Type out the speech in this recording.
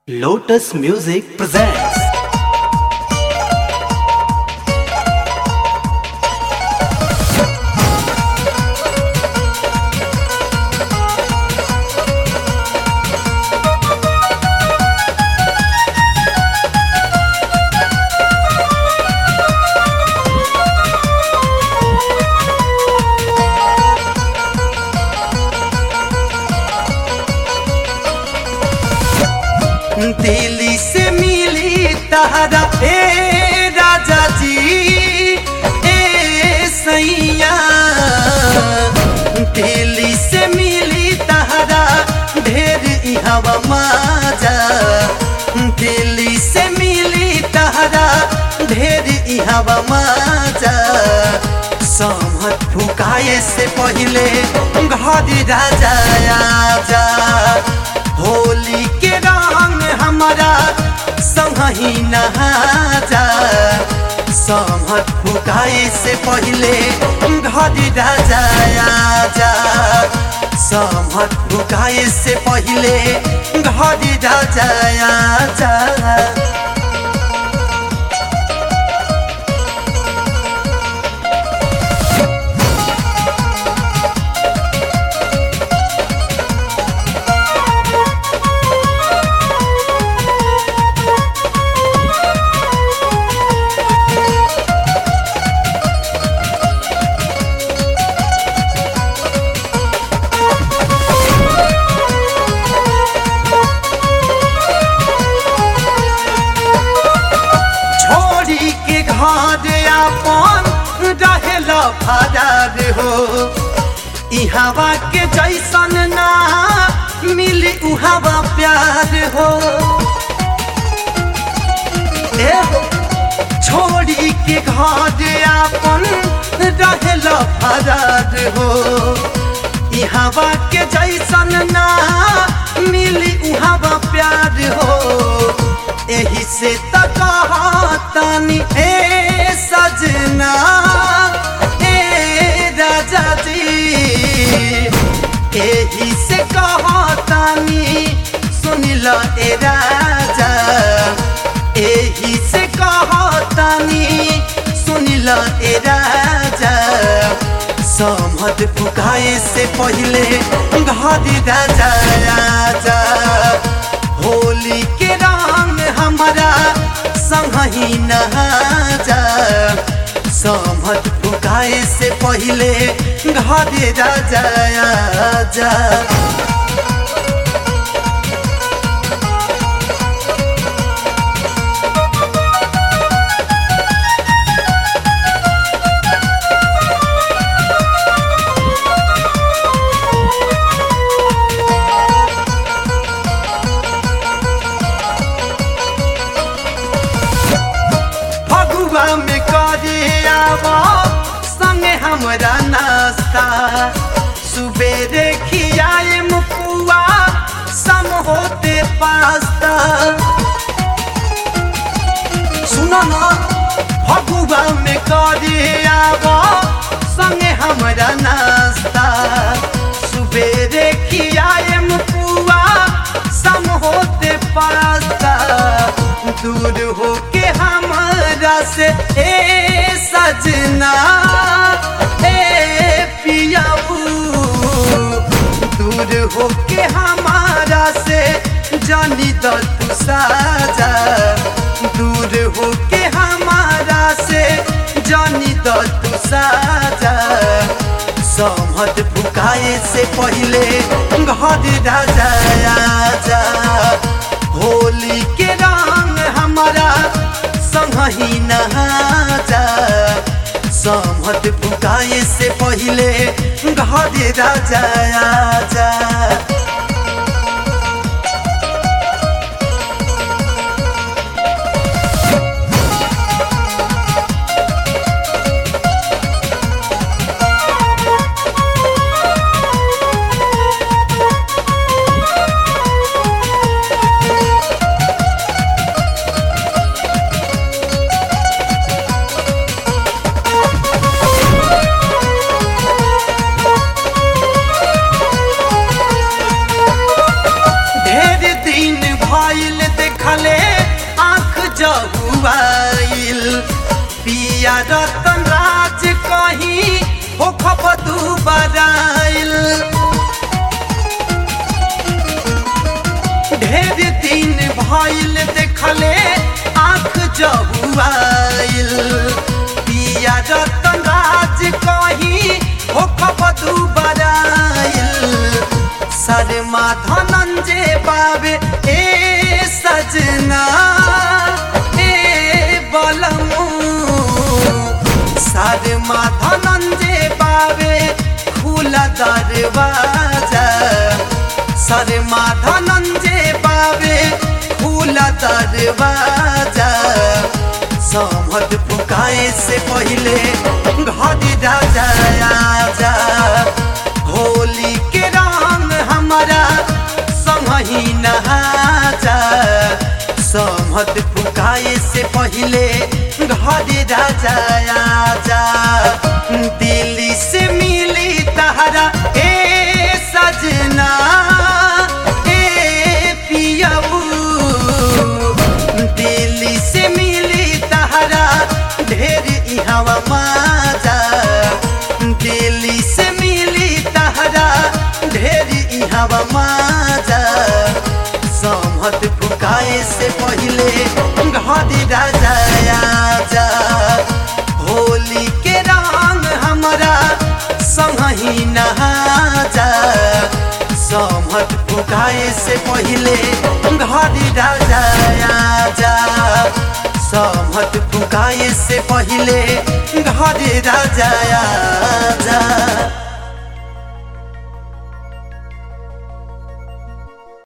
Lotus Music presents Delhi से मिली तहरा ए राजा जी ए सैया। दिल्ली से मिली तहरा ढेर इहवा माजा। दिल्ली से मिली तहरा ढेर इहवा माजा। समझ फुकाए से पहले घर राजा आजा। होली के रंग हमारा संगही नहा जा। समझ फुकाए से पहले घर राजा आजा। समझ फुकाए से पहले घर राजा आजा। फरार हो इहवा के जैसन ना मिली उहवा प्यार हो। छोड़ी के घर आपन रहेला फरार हो इहवा के जैसन ना मिली उहवा प्यार हो। एही से तनी ए सजना राजा जी। एही से कहतानी सुनिल ए राजा। एही से कहतानी सुनिल ए राजा। समझ फुकाए से पहले घर राजा आजा। होली के रंग हमारा संगही नहा जा। समझ फुकाए से पहले घर राजा आजा। फगुआ में करे आवा संगे हमरा नाश्ता। सुबेरे खियाए मुकुआ सम होते पास्ता। सुनो ना फगुआ में करे आवा संगे हमरा नाश्ता। सुबेरे खियाए मुकुआ सम होते पास्ता। दूर हो के हमारा से ए सजना ए पियाबू। दूर हो के हमारा से जानी दो तू साजा। दूर हो के हमारा से जानी दो तू साजा। समझ फुकाए से पहले घर राजा आजा। होली के रंग हमारा संगही नहा जा। समझ फुकाए से पहले घर राजा आजा। देखले आँख जहुआइल पिया रतन राज कहीं हो खपतू बराइल ढेर दिन भइल देखले आँख जहुआइल पिया रतन राज कहीं हो खपतू बराइल शर्मा धनंजय बाबे ए सजना ए बलमू शर्मा धनंजय बाबे खुला दरवाजा शर्मा धनंजय बाबे खुला दरवाजा समध पुकाए से पहले घर राजा आजा होली के रंग हमारा संगही नहाजा समध पुकाए से पहले घर राजा आजा दिल्ली से मिली तहरा ए सजना ए पियाऊ दिल्ली से मिली तहरा ढेर इहावा माजा दिल्ली से मिली तहरा ढेर इहावा माजा समहत फुकाए से पहले घर राजा आजा होली के रंग हमारा संगही नहाजा समहत फुकाए से पहले घर राजा आजा समहत फुकाए से पहले घर राजा आजा।